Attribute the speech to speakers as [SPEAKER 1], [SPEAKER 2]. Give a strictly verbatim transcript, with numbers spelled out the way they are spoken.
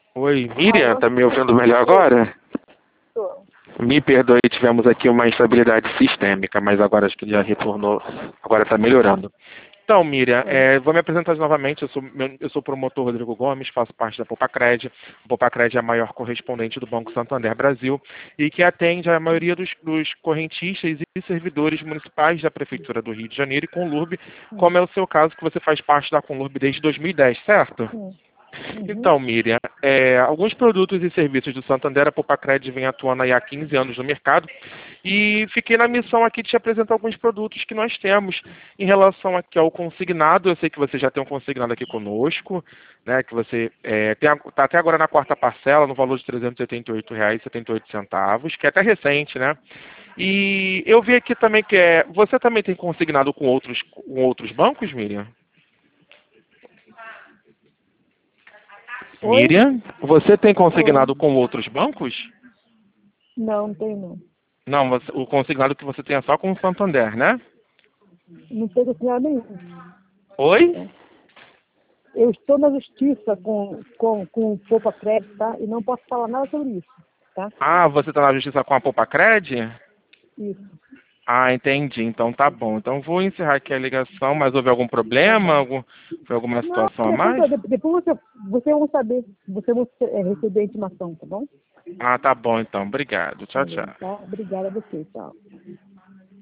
[SPEAKER 1] Oi, Miriam,
[SPEAKER 2] Alô?
[SPEAKER 1] tá me ouvindo melhor agora?
[SPEAKER 2] Tô.
[SPEAKER 1] Me perdoe, tivemos aqui uma instabilidade sistêmica, mas agora acho que já retornou, agora está melhorando. Então, Miriam,
[SPEAKER 2] Oi.
[SPEAKER 1] é, vou me apresentar novamente. Eu sou, meu- eu sou o promotor Rodrigo Gomes, faço parte da Popacred. A Popacred é a maior correspondente do Banco Santander Brasil e que atende a maioria dos, dos correntistas e servidores municipais da Prefeitura do Rio de Janeiro e Conlurb,
[SPEAKER 2] Hum,
[SPEAKER 1] como é o seu caso, que você faz parte da Conlurb desde dois mil e dez, certo?
[SPEAKER 2] hum, uhum,
[SPEAKER 1] Então, Miriam, é, alguns produtos e serviços do Santander, a Popacred vem atuando aí há quinze anos no mercado e fiquei na missão aqui de te apresentar alguns produtos que nós temos em relação aqui ao consignado. Eu sei que você já tem um consignado aqui conosco, né, que você está até agora na quarta parcela, no valor de trezentos e oitenta e oito reais e setenta e oito centavos, que é até recente, né? E eu vi aqui também que é, você também tem consignado com outros, com outros bancos, Miriam?
[SPEAKER 2] Oi?
[SPEAKER 1] Miriam, você tem
[SPEAKER 2] Oi?
[SPEAKER 1] consignado com outros bancos?
[SPEAKER 2] Não, não tem não.
[SPEAKER 1] Não, você- o consignado que você tem é só com o Santander, né?
[SPEAKER 2] Não tem consignado nenhum.
[SPEAKER 1] Oi?
[SPEAKER 2] Tá? Eu estou na justiça com, com, com o Poupa Crédito, tá? E não posso falar nada sobre isso, tá?
[SPEAKER 1] Ah, você está na justiça com a Popacred?
[SPEAKER 2] Isso.
[SPEAKER 1] Ah, entendi. Então tá bom. Então vou encerrar aqui a ligação, mas houve algum
[SPEAKER 2] Tá
[SPEAKER 1] problema?
[SPEAKER 2] bom.
[SPEAKER 1] Algum, foi alguma
[SPEAKER 2] Não,
[SPEAKER 1] situação a
[SPEAKER 2] depois,
[SPEAKER 1] mais?
[SPEAKER 2] de- depois você, você vai saber. Você vai é, receber a intimação, tá bom?
[SPEAKER 1] Ah, tá bom então. Obrigado.
[SPEAKER 2] Tá
[SPEAKER 1] Tchau,
[SPEAKER 2] bem,
[SPEAKER 1] tchau.
[SPEAKER 2] tá? Obrigada a você, tchau.